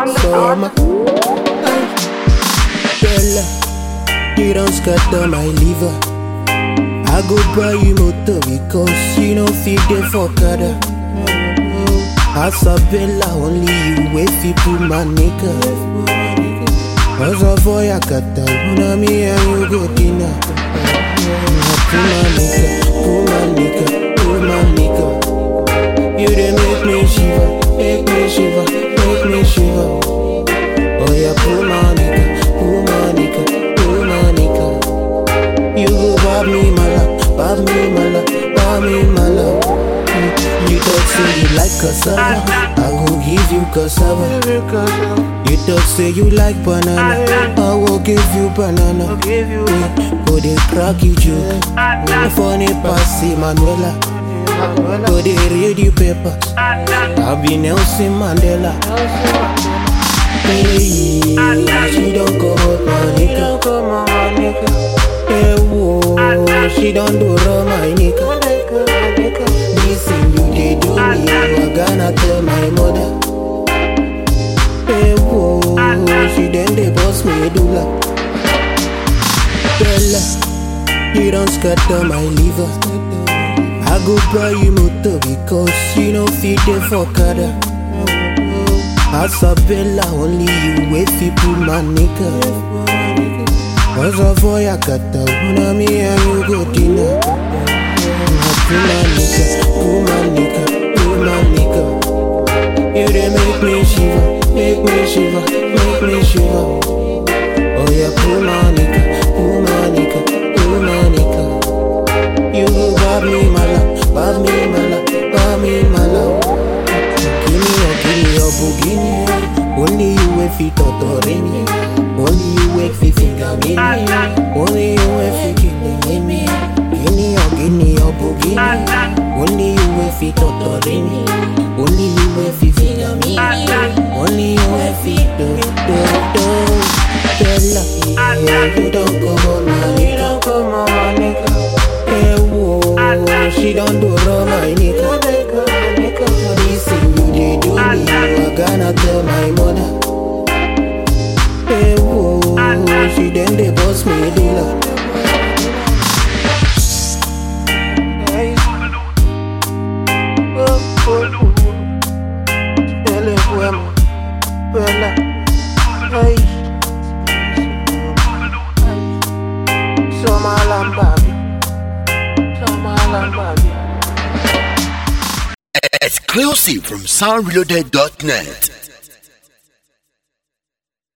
Summer. Bella, you don't scatter my liver. I go buy you motor because you know fit there for kada. Asabella, only you wait fi put my nigga. Asa for ya kata, una me and you go dinner. Put my nigga. You dey make me shiver. Oh yeah, put my nigga. You go bob me mala. You talk say you like cassava, I will give you cassava. You talk say you like banana, I will give you banana. Go dey crack you joke, funny pass Manuela. Go dey read you papers, I be Nelson Mandela. Hey, she don't come up my nigga. Hey, whoa, she don't do wrong my nigga. This thing you dey do me, I gonna tell my mother. Hey, whoa, she then dey boss me doula. Bella, you don't scatter my liver. I go buy you motor because you know fit there for kada. Asabella, only you wait fi put my nigga. Asa for ya kata, una me and you go dinner. Put my nigga. You dey make me shiver. Oh yeah, put my nigga. You go bob me mala. Give me your boogie. Only you wait fi totorini. Only you wait fi finger me. Only you wait fi killing me. Give me your boogie. Only you wait fi totorini. Only you wait fi finger me. Only you wait fi do. Bella, you don't come on my nigga. Hey, whoa, she don't do wrong my nigga. This thing you dey do me, I gonna tell my mother. Hey, whoa, she then dey boss me doula. Exclusive from soundreloaded.net.